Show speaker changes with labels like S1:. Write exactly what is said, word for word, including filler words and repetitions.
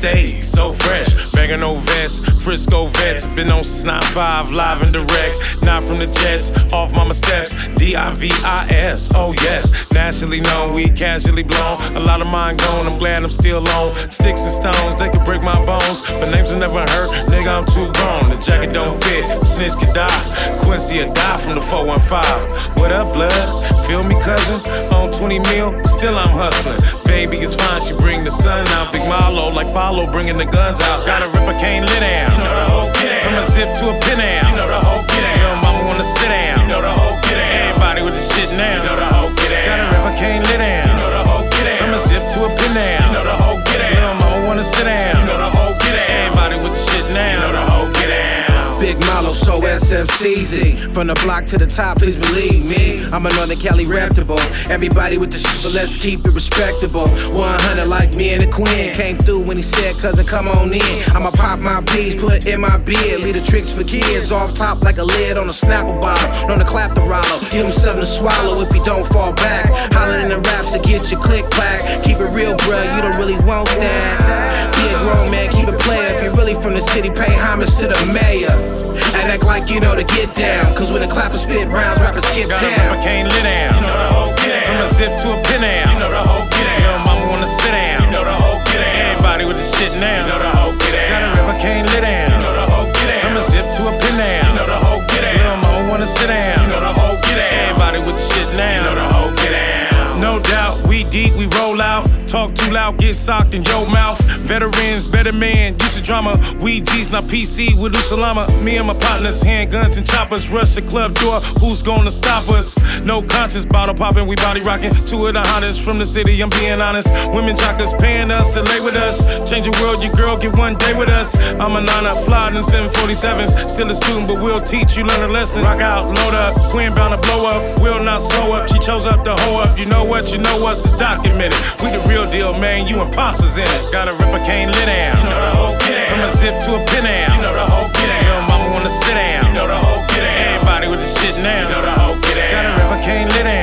S1: stay so fresh. Bagging no vest, Frisco vets. Been on since nine five, live and direct. Not from the jets, off mama steps. D I V I S, oh yes. Nationally known, we casually blown. A lot of mine gone, I'm glad I'm still on. Sticks and stones, they could break my bones, but names will never hurt, nigga, I'm too grown. The jacket don't fit, snitch could die. Quincy will die from the four one five. What up, blood? Feel me, cousin? On twenty mil, but still I'm hustling. Baby is fine, she bring the sun out. Big Marlo, like follow, bringing the guns out. Got a ripper, can't lit down. You know the whole get down. From a zip to a pin down. You know the whole get down. Little mama wanna sit down. You know the whole get down. Everybody with the shit now. You know the whole get down. Got a ripper, can't lit down. You know the whole get down. From a zip to a pin down. You know the whole get down. Little mama wanna sit down. You know the whole get down. Everybody with the shit now. You know the whole get down.
S2: Big Malo, so S F C Z. From the block to the top, please believe me. I'm a Northern Cali reputable. Everybody with the shit, but let's keep it respectable. one hundred like me and the Queen. Came through when he said, cousin, come on in. I'ma pop my peas, put in my beard. Lead the tricks for kids, off top like a lid on a Snapple bottle. Known to clap the rollo, give him something to swallow if he don't fall back. Hollering in the raps to get your click clack. Keep it real, bruh, you don't really want that. Be a grown man, keep it player. If you're really from the city, pay homage to the mayor. And act like you know to get down. Cause when the clapper spit rounds, rappers skip
S1: Got
S2: down.
S1: a ripper, can't lit down. You know the whole get down. From a zip to a pin down. You know the whole get down. Little mama wanna sit down. You know the whole get down. Everybody with the shit now. You know the whole get down. Got a ripper, can't lit down. You know the whole get down. From a zip to a pin down. You know the whole get down. Little mama wanna sit down. You know the whole get down. Everybody with the shit now. You know the whole get down. No doubt, we deep, we roll out. Talk too loud, get socked in your mouth. Veterans, better man, used to drama. We G's, not P C with Usalama. Me and my partners, handguns and choppers. Rush the club door, who's gonna stop us? No conscience, bottle popping, we body rocking. Two of the hottest from the city, I'm being honest. Women jockers paying us to lay with us. Change the world, your girl, get one day with us. I'm a nine up, fly in seven forty-sevens. Still a student, but we'll teach you, learn a lesson. Rock out, load up, Queen bound to blow up. We'll not slow up, she chose up to hoe up. You know what, you know us, it's documented. We the real deal, man, you imposters in it. Got a ripper, can't lit down. You know the whole get down. From a zip to a pin down. You know the whole get down. Little mama wanna sit down. You know the whole get down. Everybody with the shit now. You know the whole get down. Got a ripper, can't lit down.